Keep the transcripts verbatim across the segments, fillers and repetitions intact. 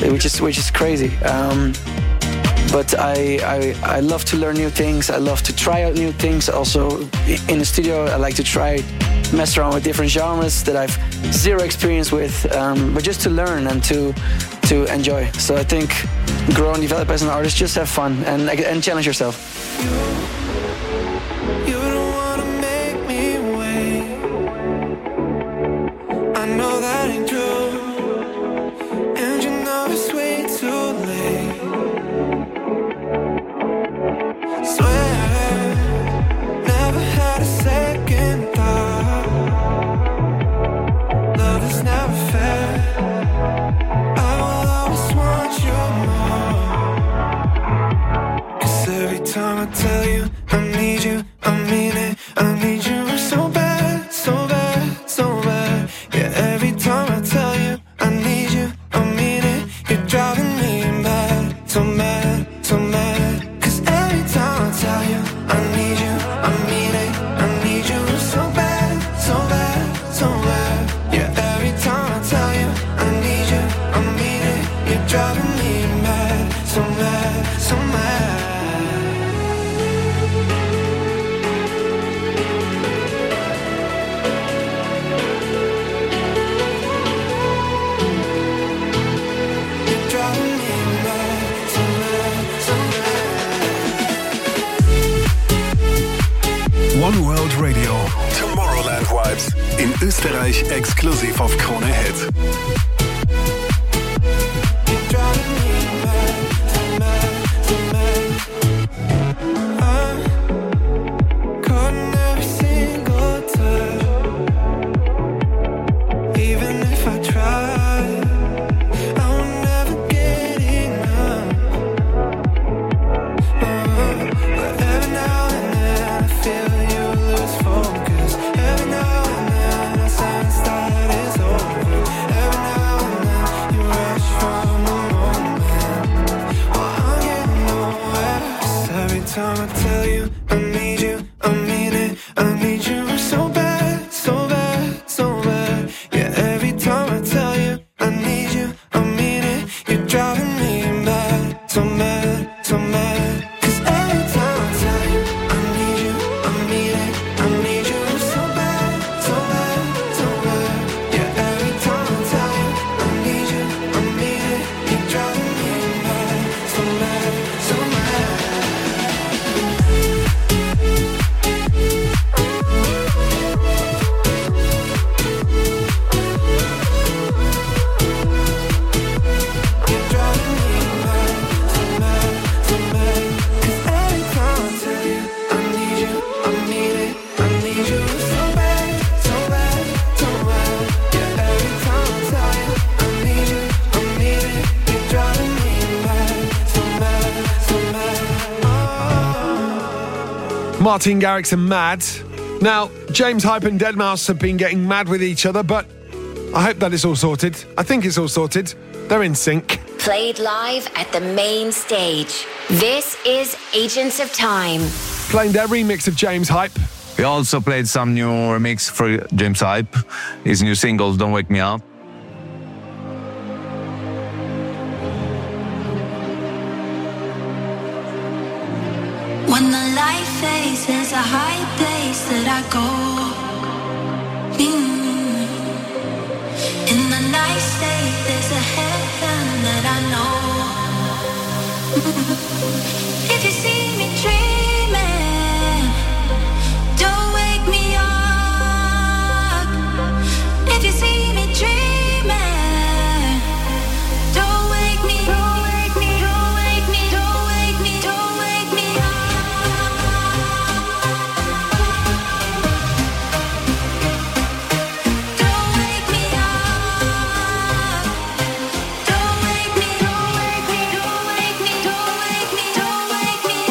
which is which is crazy. Um, but I, I I love to learn new things. I love to try out new things. Also, in the studio, I like to try, mess around with different genres that I've zero experience with, um, but just to learn and to to enjoy. So I think grow and develop as an artist, just have fun and and challenge yourself. You, you don't wanna make me wait. I know that ain't true, and you know it's way too late. Swear, never had a second thought. Love is never fair. I will always want you more. 'Cause every time I tell you I need you, I mean it. I need you so bad, so bad, so bad. Yeah, every time I tell you I need you, I mean it. You're driving me mad, so mad, so mad. 'Cause every time I tell you I need you, I mean it. I need you so bad, so bad, so bad. Yeah, every time I tell you I need you, I mean it. You're driving me mad, so mad, so mad. One World Radio. Tomorrowland Vibes. In Österreich exklusiv auf Krone Hit. Time I tell you I need you, I mean it. I need you so bad, so bad, so bad. Yeah, every time I tell you I need you, I mean it. You're driving me mad, so mad, so mad. 'Cause every time I tell you I need you, I mean it. I need you so bad, so bad, so bad. Yeah, every time I tell you I need you, I mean it. You're driving me mad, so mad, so mad. Martin Garrix and Mad. Now, James Hype and deadmau five have been getting mad with each other, but I hope that it's all sorted. I think it's all sorted. They're in sync. Played live at the main stage. This is Agents of Time. Playing their remix of James Hype. We also played some new remix for James Hype. His new single, Don't Wake Me Up. When the light fades, there's a high place that I go. Mm. In the night state, there's a heaven that I know. Mm. If you see me dreaming, don't wake me up. If you see me dreaming, don't wake me, don't wake me, don't wake me, don't wake me, don't wake me up. Don't wake me, don't wake me, don't wake me, don't wake me, don't wake me.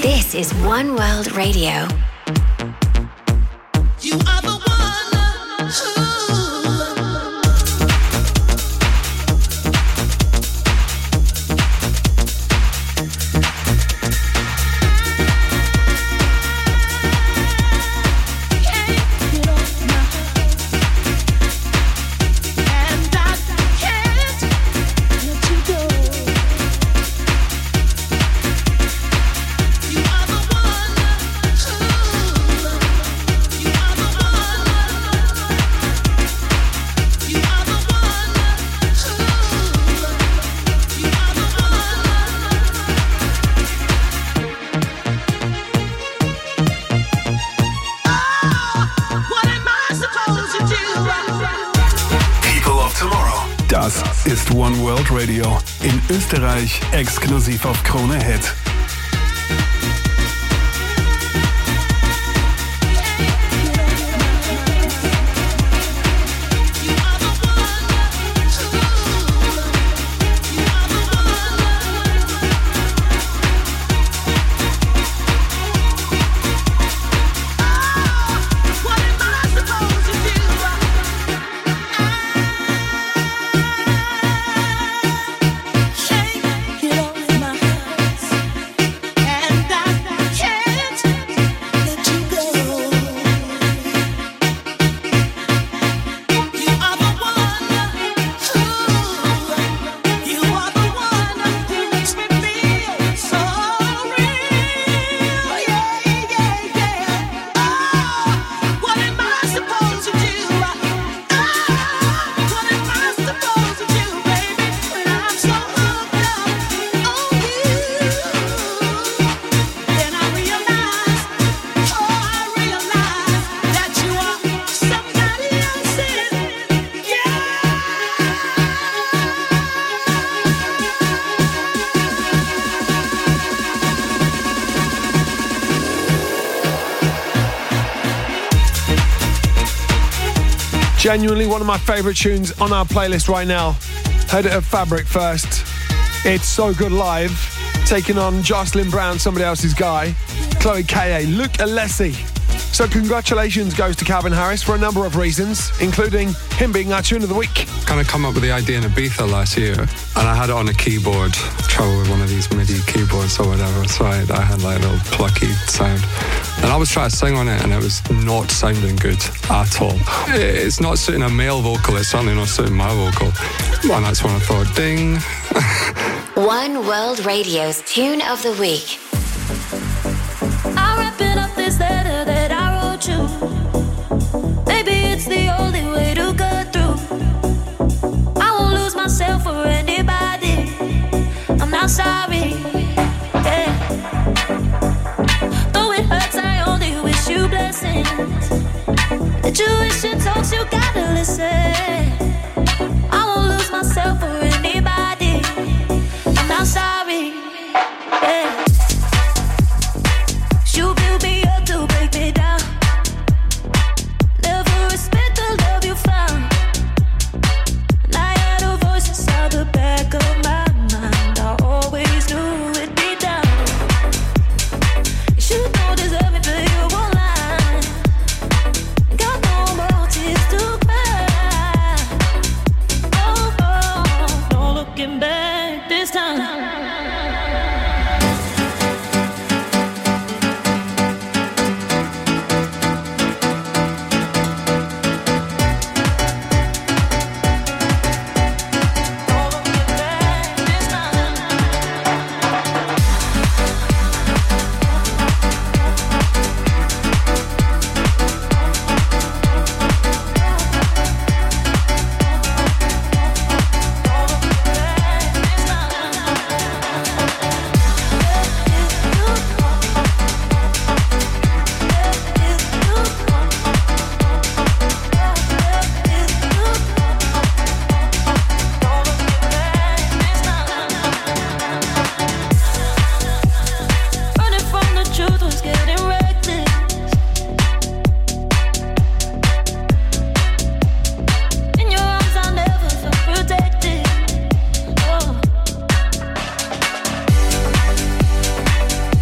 This is One World Radio. You are the one who Das ist One World Radio. In Österreich exklusiv auf Krone Hit. Genuinely one of my favourite tunes on our playlist right now. Heard it at Fabric first. It's so good live. Taking on Jocelyn Brown, Somebody Else's Guy, Chloe K A, Luke Alessi. So congratulations goes to Calvin Harris for a number of reasons, including him being our tune of the week. Kind of come up with the idea in Ibiza last year, and I had it on a keyboard, travel with one of these MIDI keyboards or whatever, so I, I had like a little plucky sound. And I was trying to sing on it, and it was not sounding good at all. It's not suiting a male vocal, it's certainly not suiting my vocal. And that's when I thought, ding. One World Radio's Tune of the Week. I'm wrapping up this letter that I wrote you. Maybe it's the only way to cut through. I won't lose myself for anybody. I'm not sorry. Yeah. Though it hurts, I only wish you blessings. The Jewish and talks, you gotta listen. I won't lose myself for anybody. I'm not sorry. Yeah. You build me up to break me down. Never respect the love you found. And I had a voice inside the back of my mind. I always knew it'd be down. You don't deserve me, but you won't lie. Got no more tears to cry.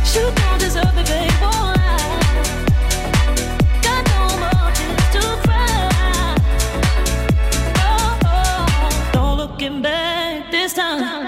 You don't deserve it, babe. Oh, I got no more tears to cry. Oh, oh, no looking back this time.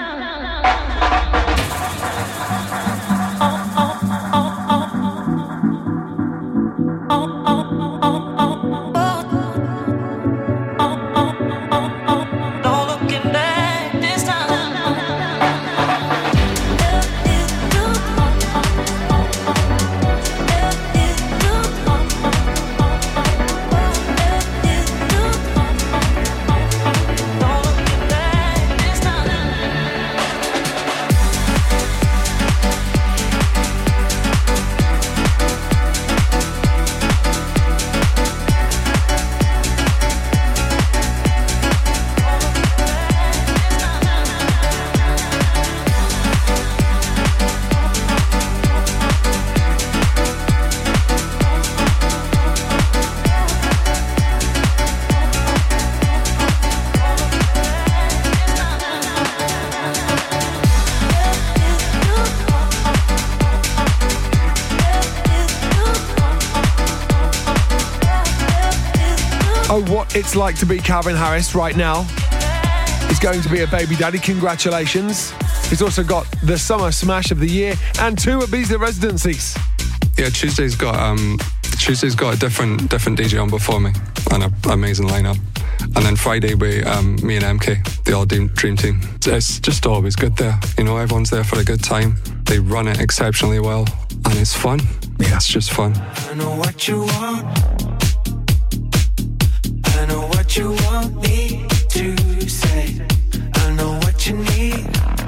What it's like to be Calvin Harris right now. He's going to be a baby daddy. Congratulations. He's also got the Summer Smash of the Year and two Ibiza residencies. Yeah, Tuesday's got um, Tuesday's got a different different D J on before me and an amazing lineup. And then Friday we um, me and M K, the All Dream Team. It's just always good there. You know, everyone's there for a good time. They run it exceptionally well, and it's fun. Yeah, it's just fun. I know what you want. I know what you want me to say. I know what you need.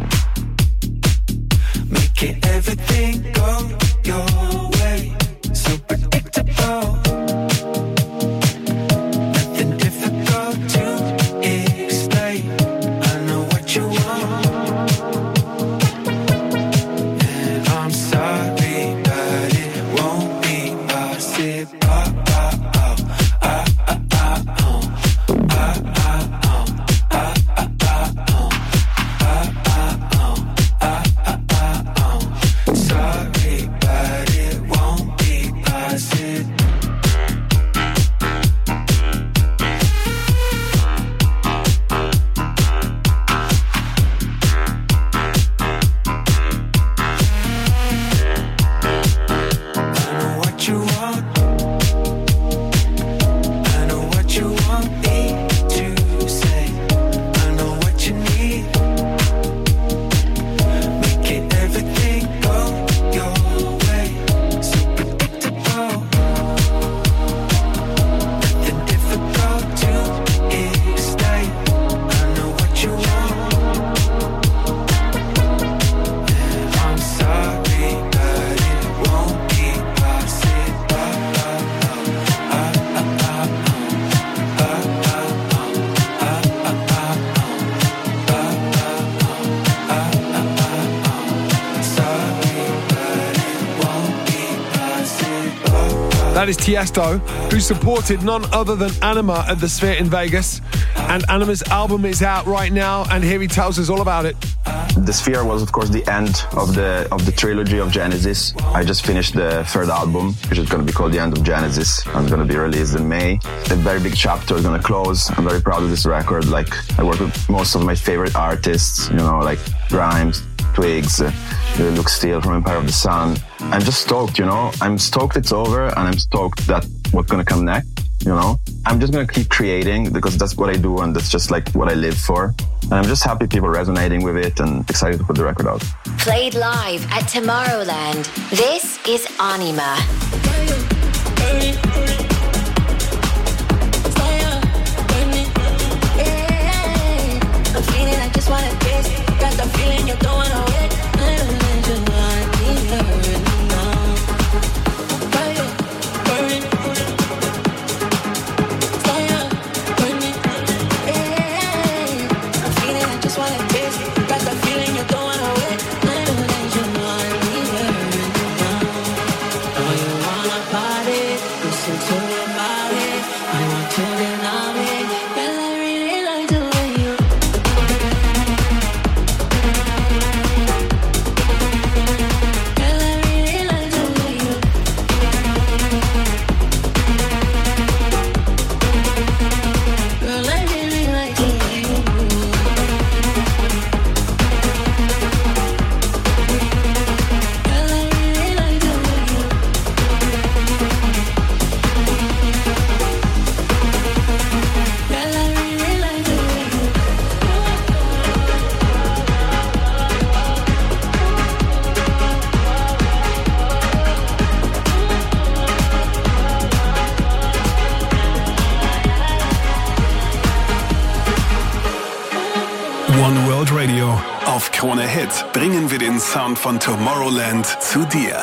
Making everything go your way. So predictable. Nothing difficult to explain. I know what you want. And I'm sorry, but it won't be possible. That is Tiesto, who supported none other than Anima at the Sphere in Vegas. And Anima's album is out right now, and here he tells us all about it. The Sphere was, of course, the end of the of the trilogy of Genesis. I just finished the third album, which is going to be called The End of Genesis, and it's going to be released in May. A very big chapter is going to close. I'm very proud of this record. Like, I work with most of my favorite artists, you know, like Grimes, Twigs, uh, Luke Steele from Empire of the Sun. I'm just stoked, you know. I'm stoked it's over, and I'm stoked that what's going to come next, you know. I'm just going to keep creating because that's what I do, and that's just like what I live for. And I'm just happy people resonating with it and excited to put the record out. Played live at Tomorrowland. This is Anima. I'm feeling I just wanna kiss. Got the feeling you're going away. I don't let you want me hurt now. Fire, burning. Fire, burning. I'm feeling I just wanna kiss. Got the feeling you're going away. I don't let you want me hurt now. Oh, you wanna party? Listen to your body. You want to deny me? Well, I really like the way you. Krone Hit bringen wir den Sound von Tomorrowland zu dir.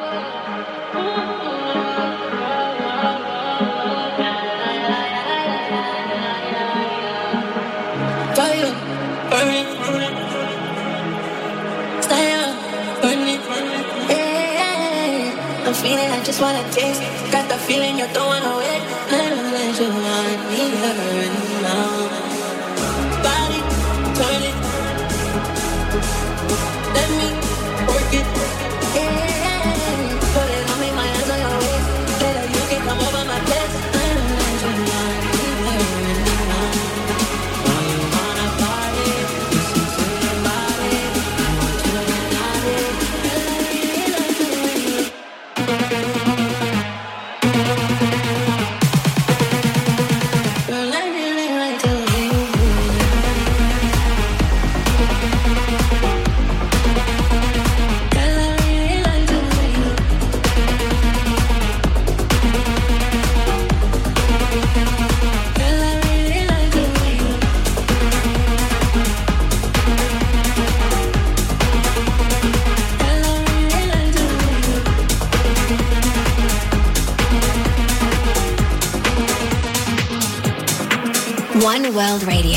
I'm feeling, I just wanna taste. Got the feeling you're throwing away. I don't let you want me hurt now. Body, turn it. Let me work it. Yeah. Put it on me, my hands on your waist. Better you can come over my place. I don't let you want me hurt now. All you wanna party, listen to your body. I want you to get out of it. One World Radio.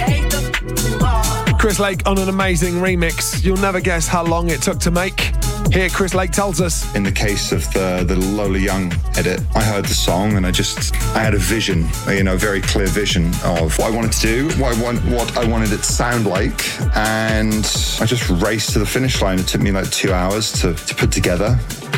Chris Lake on an amazing remix. You'll never guess how long it took to make. Here, Chris Lake tells us. In the case of the, the Lola Young edit, I heard the song and I just, I had a vision, you know, a very clear vision of what I wanted to do, what I, want, what I wanted it to sound like. And I just raced to the finish line. It took me like two hours to, to put together.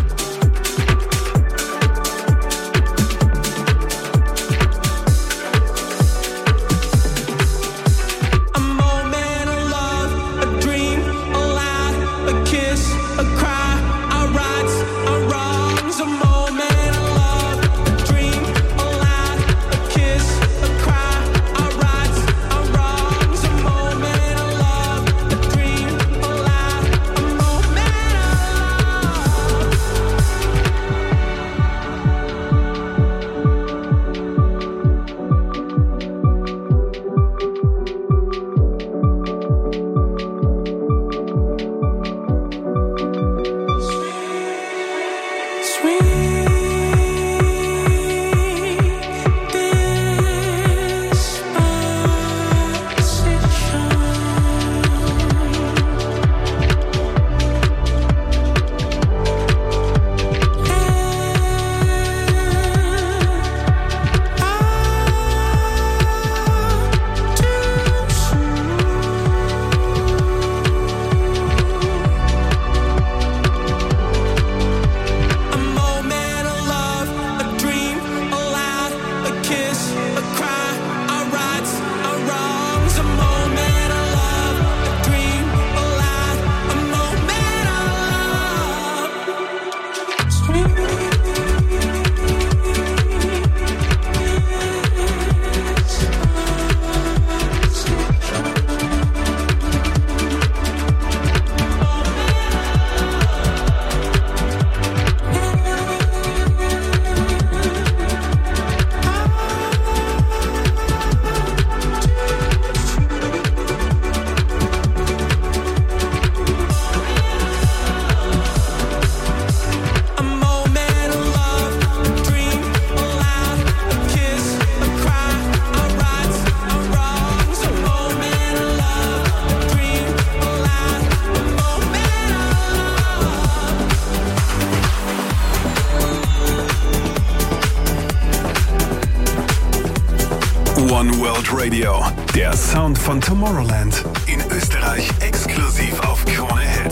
One World Radio, der Sound von Tomorrowland. In Österreich exklusiv auf Krone Hit.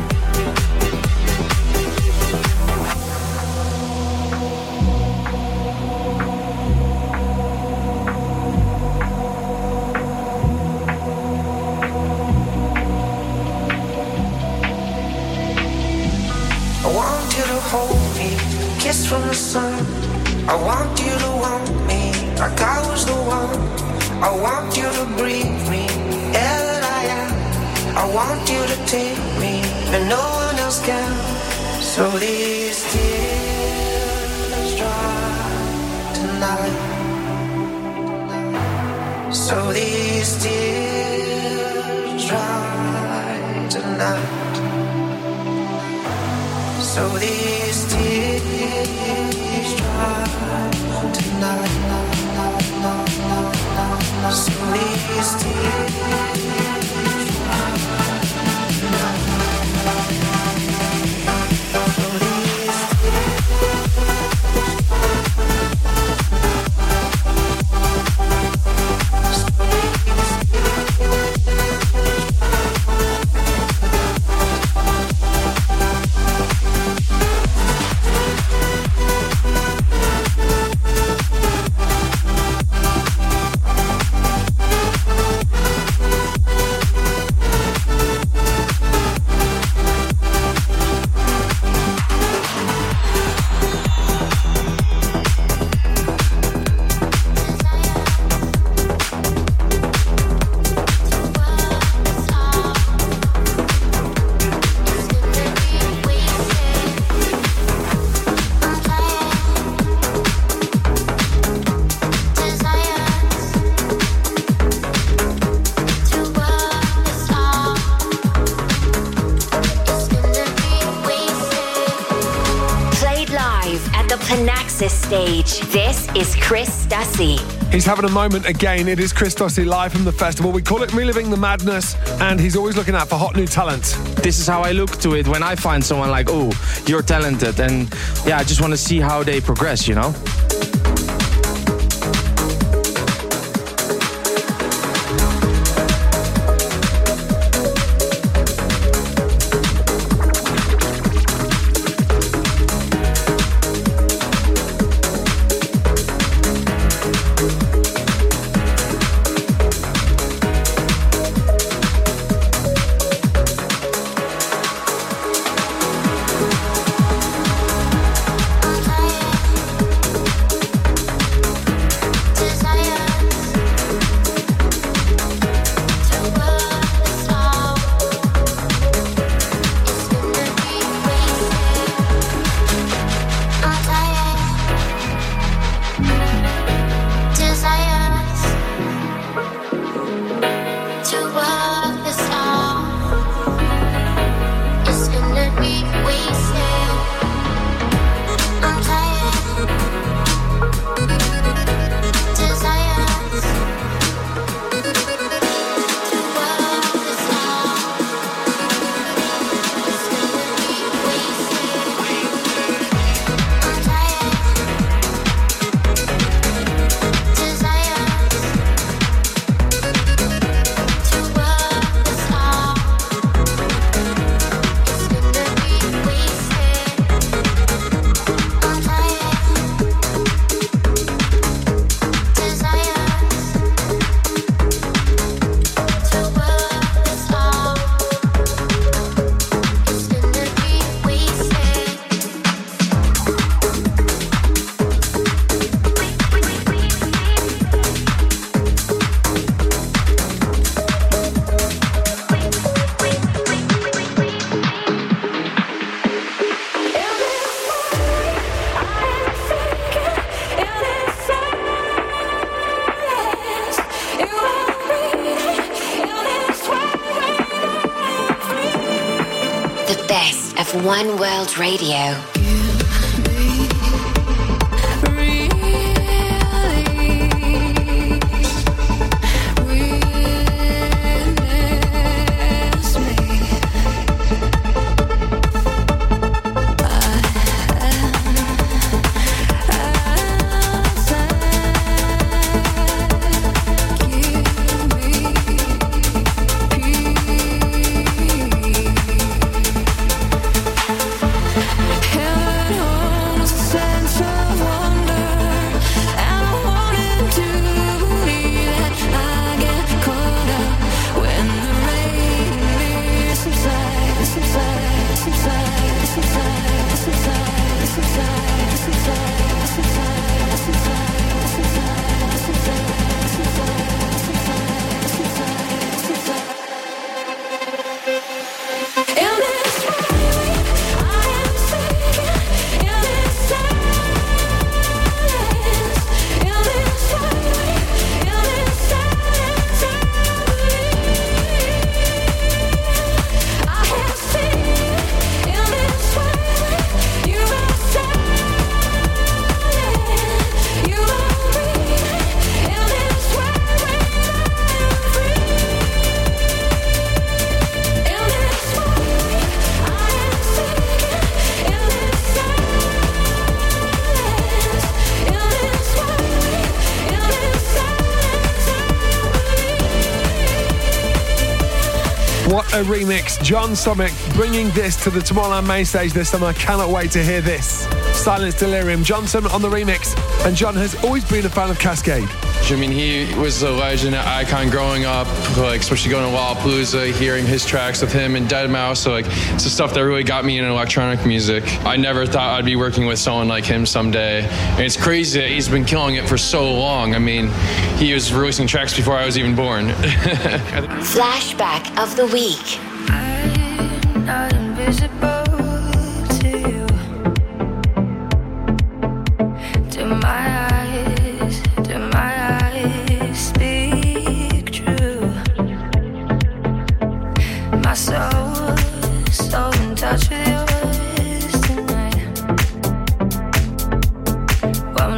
I want you to hold me, kiss from the sun. I want you to want me like I was the one. I want you to breathe me, air that I am. I want you to take me, and no one else can. So these tears dry tonight. So these tears dry tonight. So these tears dry tonight. So these tears dry tonight. stage. This is Chris Stassi. He's having a moment again. It is Chris Stassi live from the festival. We call it Reliving the Madness, and he's always looking out for hot new talent. This is how I look to it when I find someone like, oh, you're talented. And yeah, I just want to see how they progress, you know? One World Radio. A remix. John Summit bringing this to the Tomorrowland main stage this summer. I cannot wait to hear this. Silence Delirium. John Summit on the remix. And John has always been a fan of Kaskade. I mean, he was a legend, an icon growing up, like especially going to Lollapalooza, hearing his tracks with him and deadmau five. So like, it's the stuff that really got me into electronic music. I never thought I'd be working with someone like him someday. And it's crazy that he's been killing it for so long. I mean, he was releasing tracks before I was even born. Flashback of the week. I'm not invisible to you. To my eyes, to my eyes, speak true. My soul, so in touch with yours tonight. What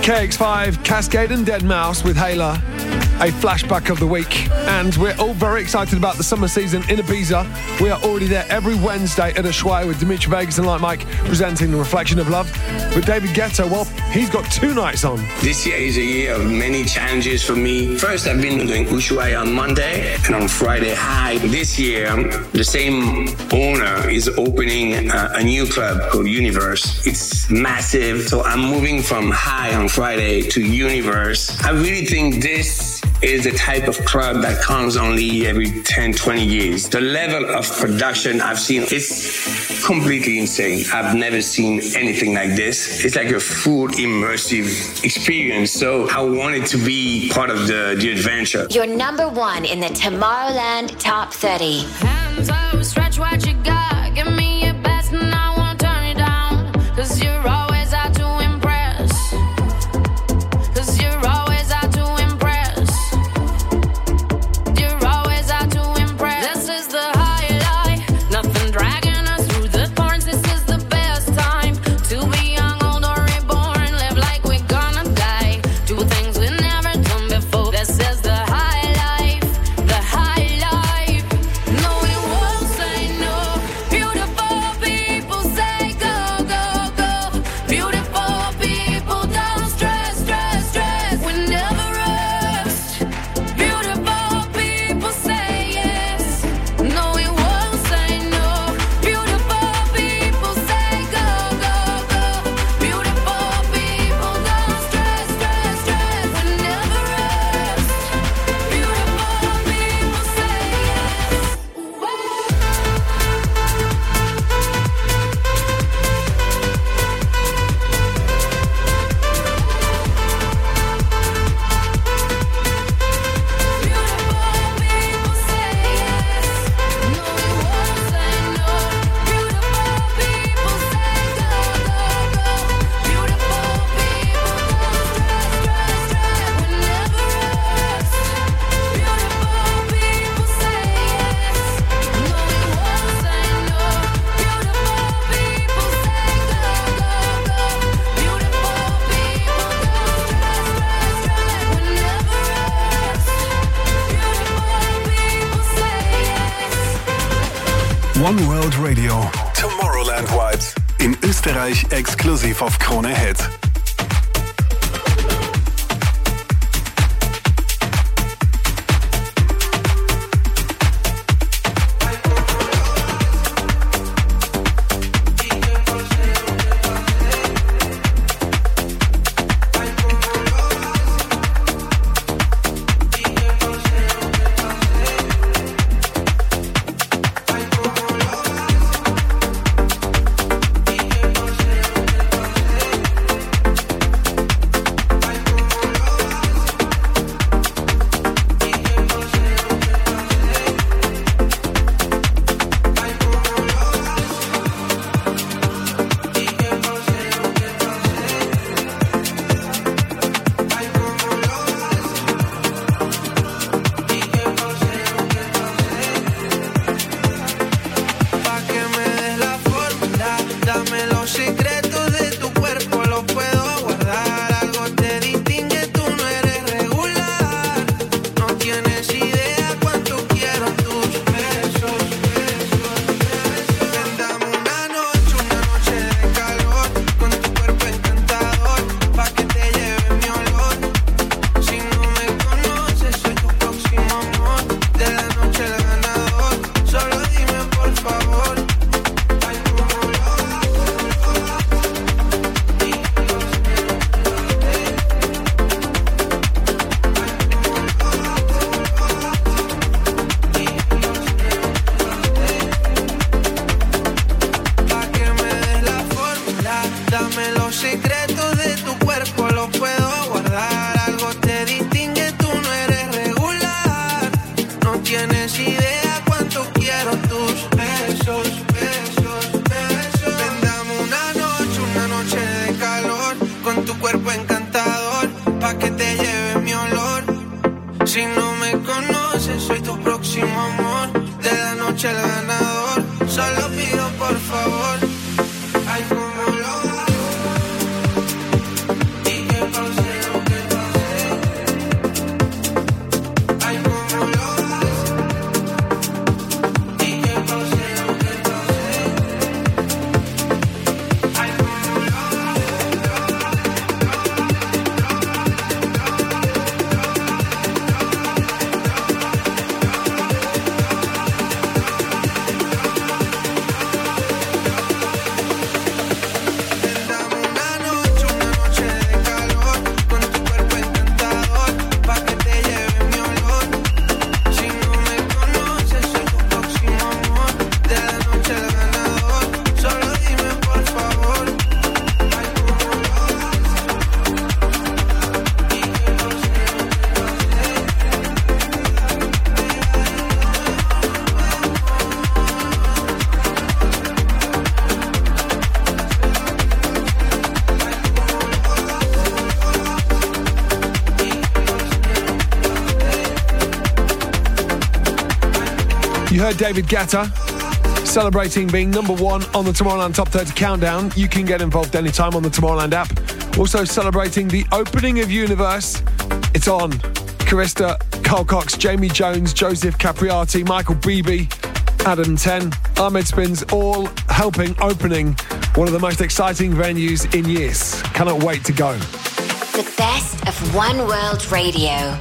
K X five, Cascade and Deadmau five with Hayla, a flashback of the week. And we're all very excited about the summer season in Ibiza. We are already there every Wednesday at Ushuaia with Dimitri Vegas and Like Mike presenting The Reflection of Love. But David Guetta, well, he's got two nights on. This year is a year of many challenges for me. First, I've been doing Ushuaia on Monday and on Friday High. This year, the same owner is opening a, a new club called Universe. It's massive, so I'm moving from High on Friday to Universe. I really think this is the type of club that comes only every ten, twenty years. The level of production I've seen is completely insane. I've never seen anything like this. It's like a full immersive experience. So I wanted to be part of the, the adventure. You're number one in the Tomorrowland Top thirty. Hands up, stretch what you got. Give me your best and I won't turn it down. Cause you're always out to impress. Cause you're always out to impress. You're always out to impress. This is the highlight. Nothing dragging us through the thorns. This is the best time to be young, old, or reborn. Live like we're gonna die. Do things we've never done before. This is the high life. The high life. No, we won't say no. Beautiful people say go, go, go. Beautiful people don't stress, stress, stress. We never rest. Beautiful people say yes. No, we won't say no. Beautiful people say go, go, go. Beautiful people don't stress, stress, stress. We never rest. Beautiful people say yes. One World Radio, Tomorrowland Vibes. In Österreich exklusiv auf Krone Hit. Pa' que me des la fórmula, dame los secretos de tu cuerpo, los puedo guardar. Algo te distingue, tú no eres regular. No tienes idea cuánto quiero tus besos, besos, besos. Ven, dame una noche, una noche de calor, con tu cuerpo encantador, pa' que te lleve mi olor. Si no me conoces, soy tu próximo amor, de la noche el ganador. Solo dime por favor. Ay, cómo lo Pa' que me des la fórmula, dame los secretos de tu cuerpo, los puedo guardar. Algo te distingue, tú no eres regular. No tienes idea cuánto quiero tus besos, besos, besos. Ven, dame una noche, una noche de calor, con tu cuerpo encantador, pa' que te lleve mi olor. Si no me conoces, soy tu próximo amor, de la noche el ganador. Solo pido por favor. Ay, cómo lo hago. Y qué cosa You heard David Guetta celebrating being number one on the Tomorrowland Top thirty Countdown. You can get involved anytime on the Tomorrowland app. Also celebrating the opening of Universe. It's on. Carista, Carl Cox, Jamie Jones, Joseph Capriati, Michael Beebe, Adam ten, Ahmed Spins, all helping opening one of the most exciting venues in years. Cannot wait to go. The best of One World Radio.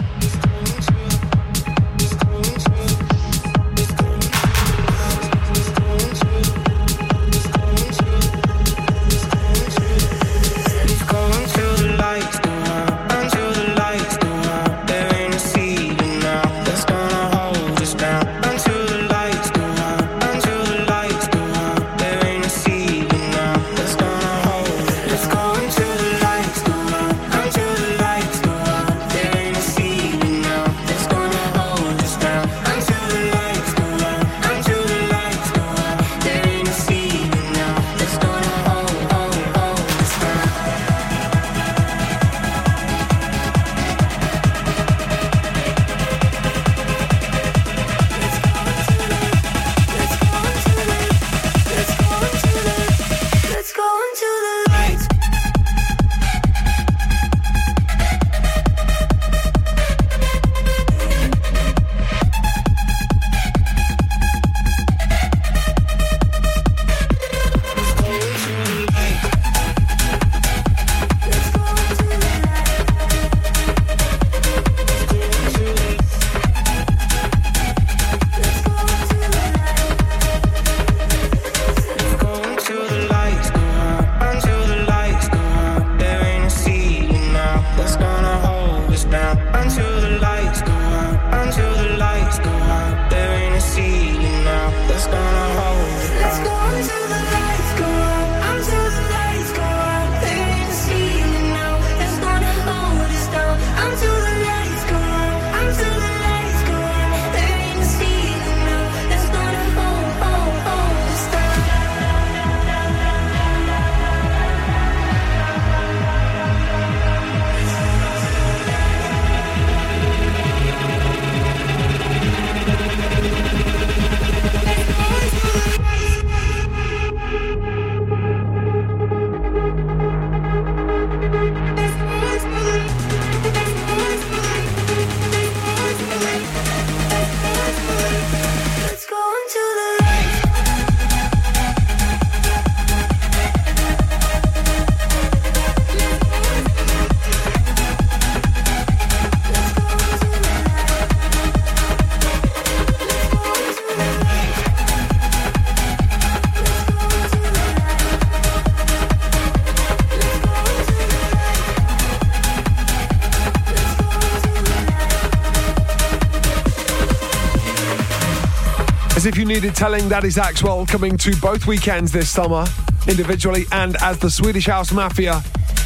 As if you needed telling, that is Axwell coming to both weekends this summer, individually and as the Swedish House Mafia.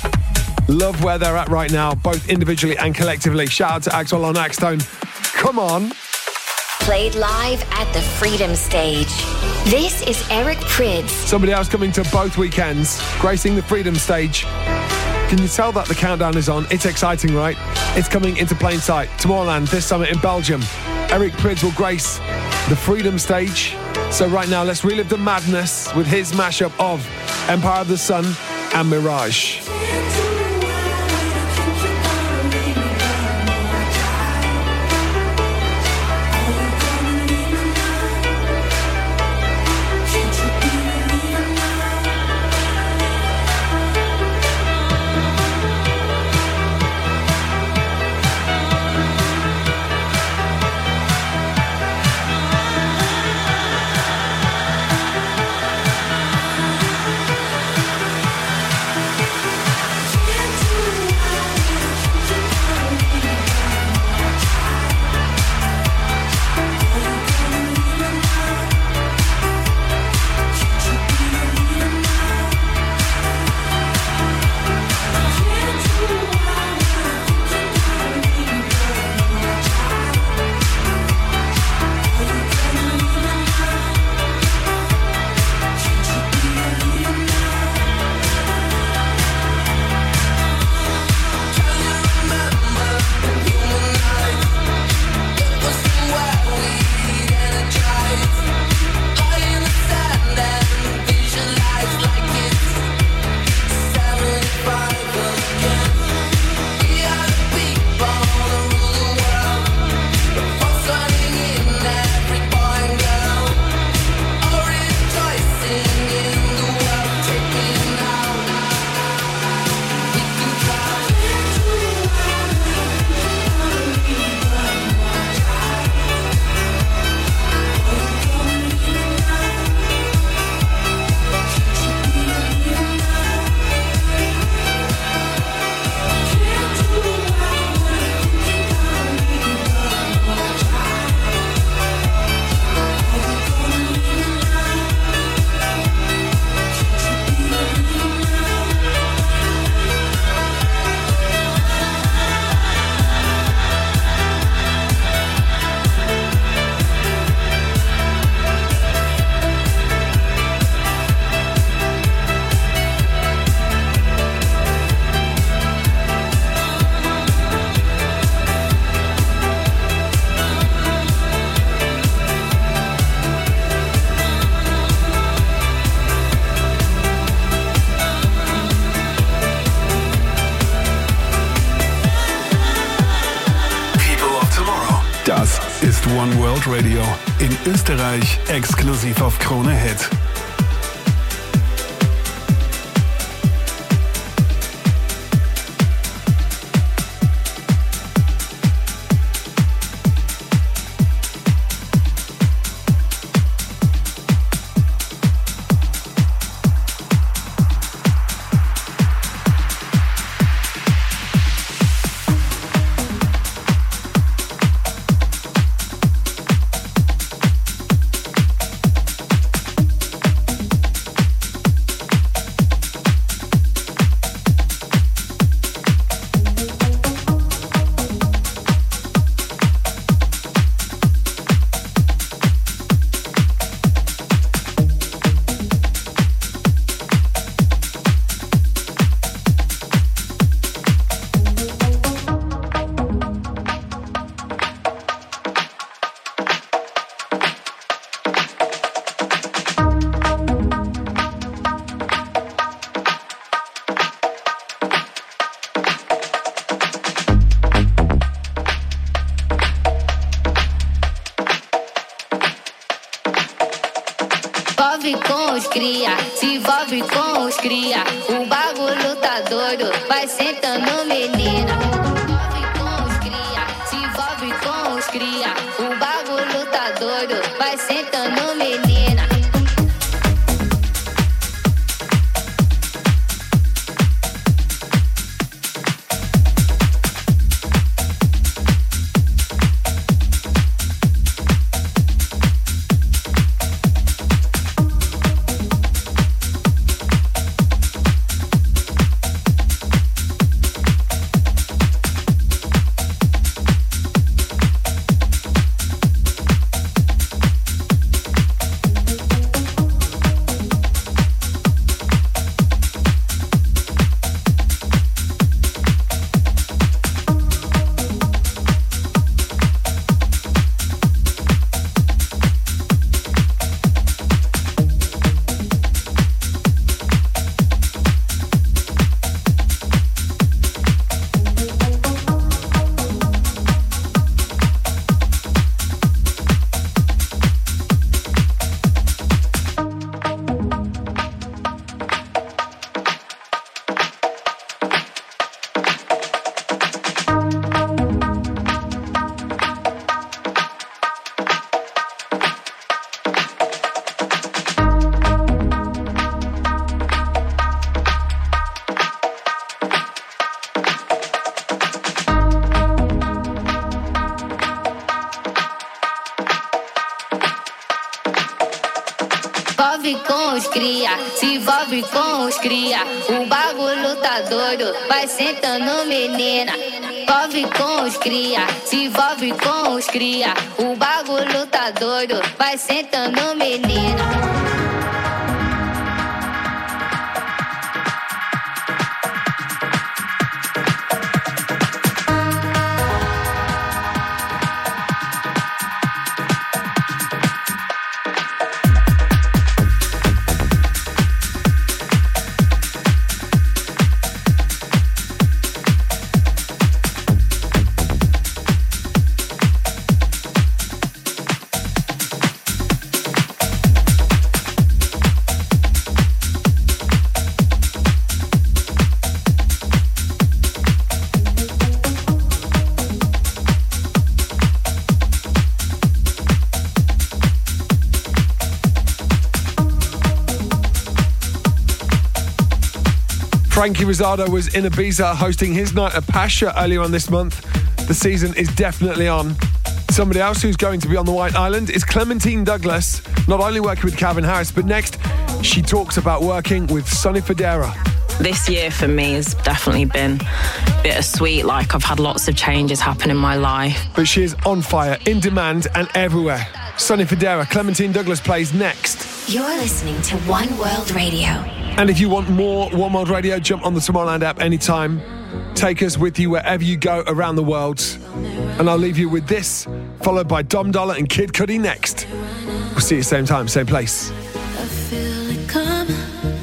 Love where they're at right now, both individually and collectively. Shout out to Axwell on Axtone. Come on. Played live at the Freedom Stage. This is Eric Prydz. Somebody else coming to both weekends, gracing the Freedom Stage. Can you tell that the countdown is on? It's exciting, right? It's coming into plain sight. Tomorrowland this summer in Belgium. Eric Prydz will grace the Freedom Stage. So right now, let's relive the madness with his mashup of Empire of the Sun and Mirage. Yeah. ist One World Radio. In Österreich exklusiv auf Krone Hit. envolve com os cria, se envolve com os cria. O bagulho tá doido, vai sentando menina. Envolve com os cria, se envolve com os cria. O bagulho tá doido, vai sentando menina. Envolve com os cria, se envolve com os cria. O bagulho tá doido, vai sentando menina. Envolve com os cria, se envolve com os cria. O bagulho tá doido, vai sentando menina. Frankie Rizzardo was in Ibiza hosting his night at Pacha earlier on this month. The season is definitely on. Somebody else who's going to be on the White Island is Clementine Douglas, not only working with Calvin Harris, but next she talks about working with Sonny Fodera. This year for me has definitely been bittersweet. Like, I've had lots of changes happen in my life. But she is on fire, in demand and everywhere. Sonny Fodera, Clementine Douglas plays next. You're listening to One World Radio. And if you want more One World Radio, jump on the Tomorrowland app anytime. Take us with you wherever you go around the world. And I'll leave you with this, followed by Dom Dollar and Kid Cudi next. We'll see you same time, same place. I feel it coming.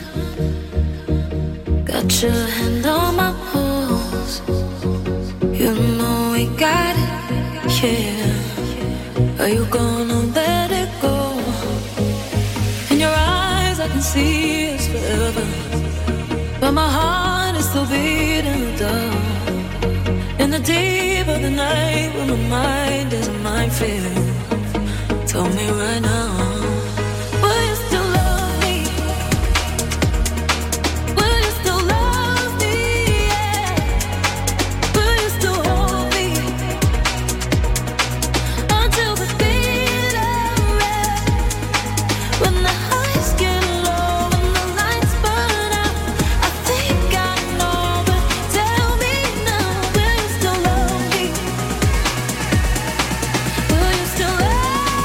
Got your hand on my pulse. You know we got it, yeah. Are you gonna let it go? In your eyes I can see it's forever, but my heart is still beating the dark. In the deep of the night when my mind is a minefield, tell me right now, will you still love me? Will you still love me? Yeah. Will you still hold me until the bitter end? When the highs get low and the lights burn out, I think I know, but tell me now, will you still love me? Will you still love me?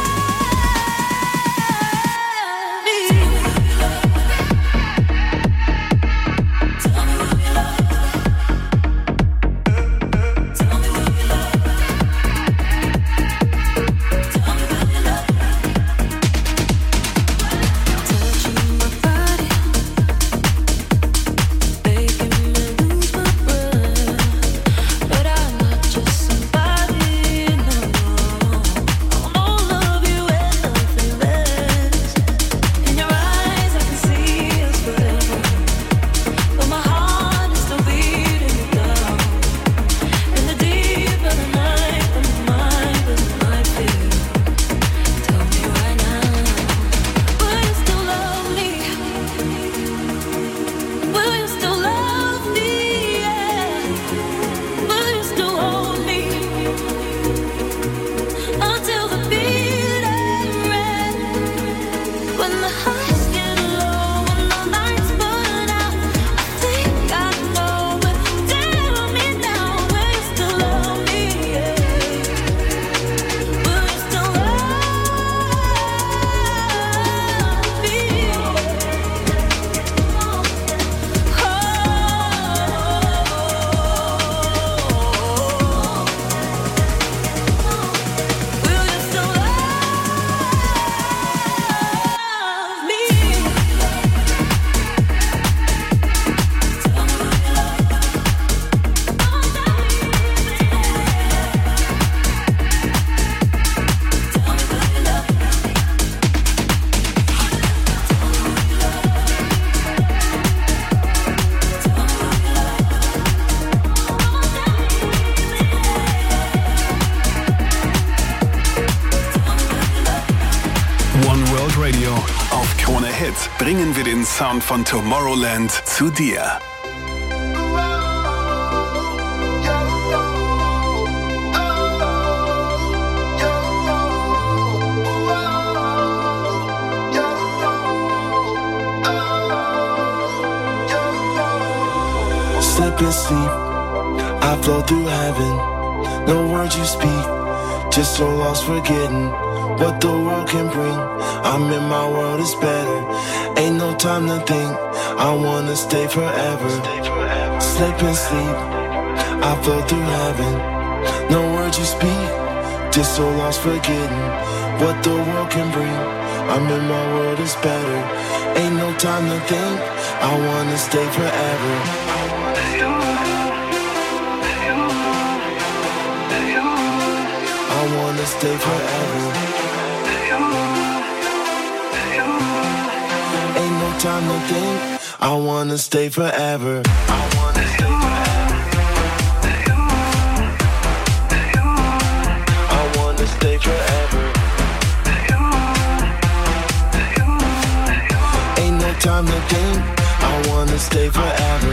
Radio. Auf Krone Hit bringen wir den Sound von Tomorrowland zu dir. Slip and sleep, I flow through heaven. No words you speak, just so lost forgetting what the world can bring. I'm in my world, it's better. Ain't no time to think, I wanna stay forever. Slip and sleep, I flow through heaven. No words you speak, just so lost forgetting what the world can bring. I'm in my world, it's better. Ain't no time to think, I wanna stay forever. I wanna stay forever. Ain't no time to think, I wanna stay forever. I wanna stay forever. I wanna stay forever. Ain't no time to think, I wanna stay forever.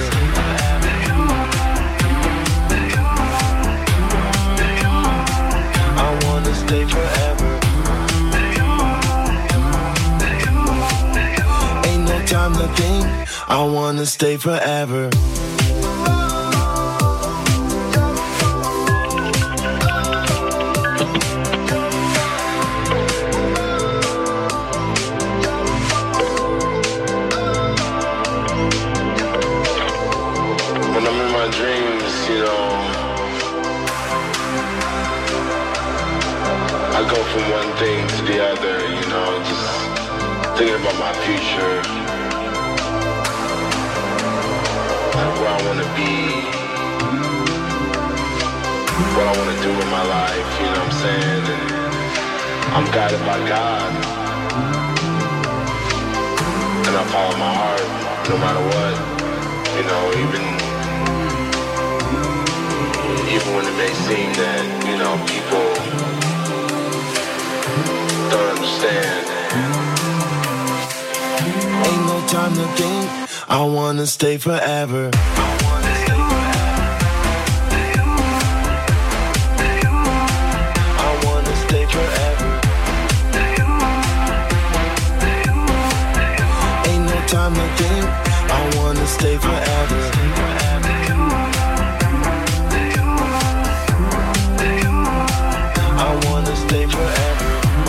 I wanna stay forever. Ain't no time to think, I wanna stay forever. When I'm in my dreams, you know, I go from one thing to the other, you know, just thinking about my future, like where I want to be, what I want to do in my life, you know what I'm saying? And I'm guided by God. And I follow my heart no matter what. You know, even even when it may seem that, you know, people don't understand. Ain't no time to think, I wanna stay forever. Time to think, I wanna stay forever. I wanna stay forever.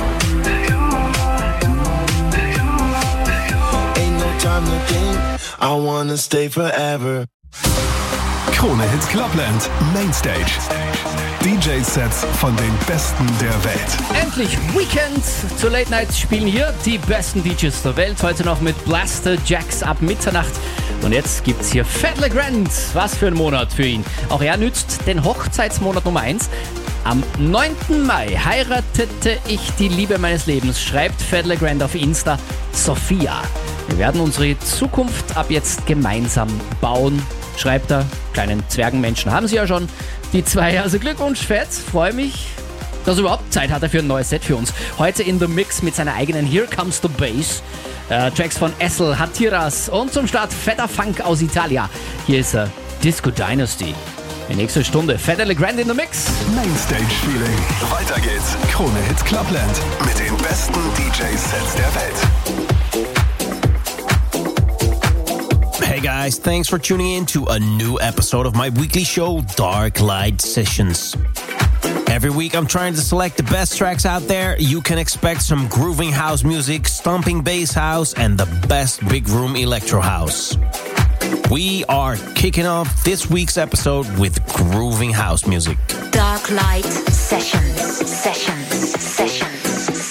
Ain't no time to think, I wanna stay forever. Krone Hits Clubland Mainstage. D J-Sets von den Besten der Welt. Endlich Weekend zur Late Night spielen hier die besten D Js der Welt. Heute noch mit Blaster Jacks ab Mitternacht. Und jetzt gibt's hier Fedde Le Grand. Was für ein Monat für ihn. Auch er nützt den Hochzeitsmonat Nummer eins. Am neunten Mai heiratete ich die Liebe meines Lebens, schreibt Fedde Le Grand auf Insta, Sophia. Wir werden unsere Zukunft ab jetzt gemeinsam bauen, schreibt er. Kleinen Zwergenmenschen haben sie ja schon. Die zwei, also Glückwunsch, Fett, freue mich, dass er überhaupt Zeit hat für ein neues Set für uns. Heute in the Mix mit seiner eigenen Here Comes the Bass. Äh, Tracks von Essel, Hatiras und zum Start fetter Funk aus Italia. Hier ist er, Disco Dynasty. Die nächste Stunde, Fedde Le Grand in the Mix. Mainstage Feeling. Weiter geht's. Krone Hits Clubland mit den besten D J-Sets der Welt. Hey guys, thanks for tuning in to a new episode of my weekly show, Dark Light Sessions. Every week I'm trying to select the best tracks out there. You can expect some grooving house music, stomping bass house, and the best big room electro house. We are kicking off this week's episode with grooving house music. Dark Light Sessions, Sessions, Sessions.